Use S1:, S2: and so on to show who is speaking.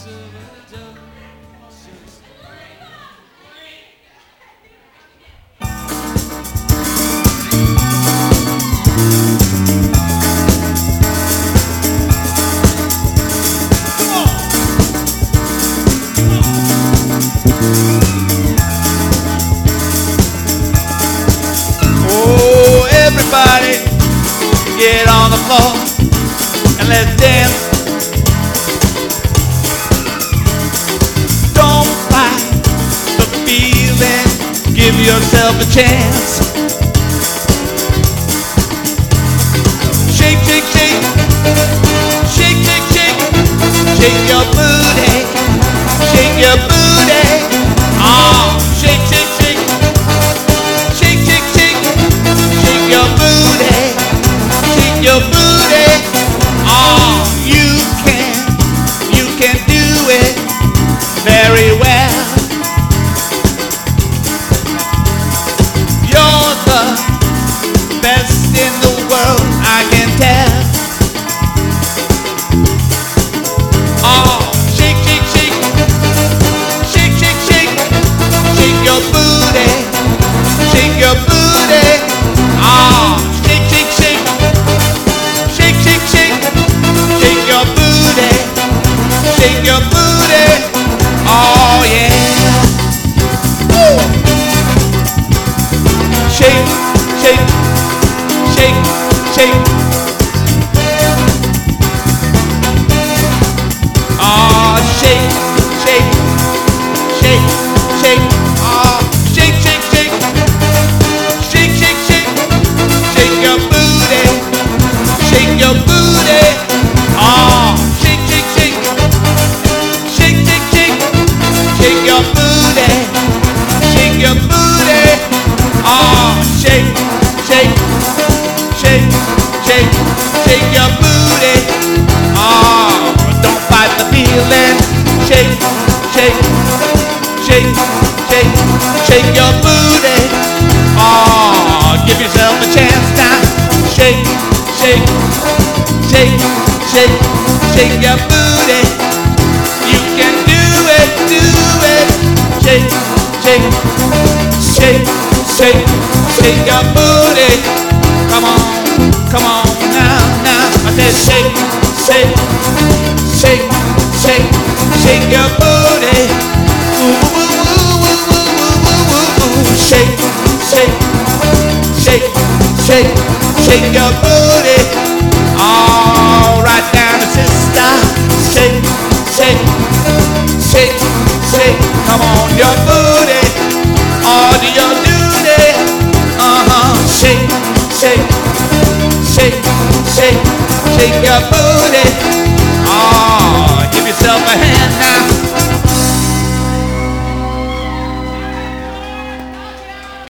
S1: Oh, everybody, get on the floor and let's dance. Don't fight the feeling, give yourself a chance. Shake, shake, shake, shake, shake, shake, shake your booty, shake your booty. Oh, shake, shake, shake, shake, shake, shake, shake your booty, shake your booty. Oh, you can do it very well. You're the best in the world, I can tell. Oh, shake, shake, shake, shake, shake, shake, shake your booty, shake your booty. Oh, shake, shake, shake, shake, shake, shake, shake your booty, shake your booty. Oh yeah. Woo. Shake, shake, shake, shake. Oh, shake, shake, shake, shake. Oh, shake, shake, shake, shake, shake, shake, shake your booty, shake your booty. Oh, shake, shake, shake, shake, shake, shake, shake your booty, shake your booty. Oh, shake, shake, shake, shake, shake your booty. Oh, don't fight the feeling. Shake, shake, shake, shake, shake your booty. Oh, give yourself a chance now. Shake, shake, shake, shake, shake your booty. You can do it, do it. Shake, shake, shake, shake, shake your booty. Come on now, now. I said shake, shake, shake, shake, shake your booty. Ooh, ooh, ooh, ooh, ooh, ooh, ooh, ooh. Shake, shake, shake, shake, shake your booty. All right down, sister. Shake, shake, shake, shake. Come on, your booty. Oh, do your duty. Shake, shake, shake, shake, shake your booty.